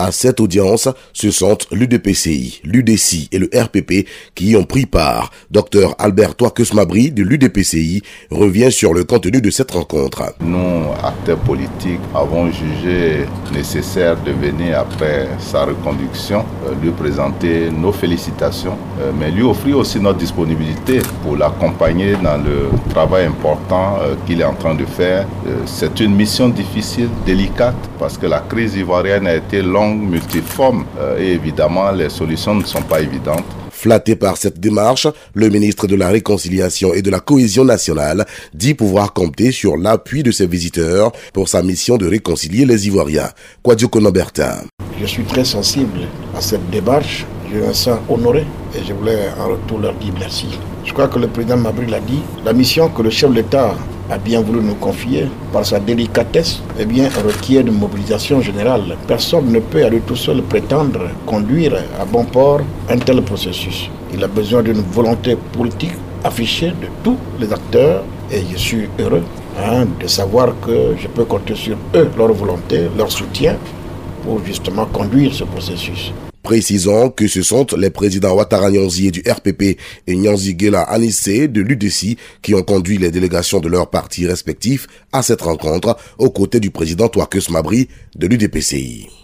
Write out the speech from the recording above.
À cette audience, ce sont l'UDPCI, l'UDC et le RPP qui y ont pris part. Dr Albert Touakeus-Mabry de l'UDPCI revient sur le contenu de cette rencontre. Nous, acteurs politiques, avons jugé nécessaire de venir après sa reconduction, lui présenter nos félicitations, mais lui offrir aussi notre disponibilité pour l'accompagner dans le travail important qu'il est en train de faire. C'est une mission difficile, délicate, parce que la crise ivoirienne a été longue, multiforme et évidemment les solutions ne sont pas évidentes. Flatté par cette démarche, le ministre de la Réconciliation et de la Cohésion nationale dit pouvoir compter sur l'appui de ses visiteurs pour sa mission de réconcilier les Ivoiriens. Kwadjo Konobertin. Je suis très sensible à cette démarche, je me sens honoré et je voulais en retour leur dire merci. Je crois que le président Mabry l'a dit, la mission que le chef de l'État a bien voulu nous confier, par sa délicatesse, requiert une mobilisation générale. Personne ne peut à lui tout seul prétendre conduire à bon port un tel processus. Il a besoin d'une volonté politique affichée de tous les acteurs et je suis heureux de savoir que je peux compter sur eux, leur volonté, leur soutien pour justement conduire ce processus. Précisons que ce sont les présidents Ouattara Nyanzi du RPP et Nyanzi Guela Anissé de l'UDC qui ont conduit les délégations de leurs partis respectifs à cette rencontre aux côtés du président Touakeus-Mabry de l'UDPCI.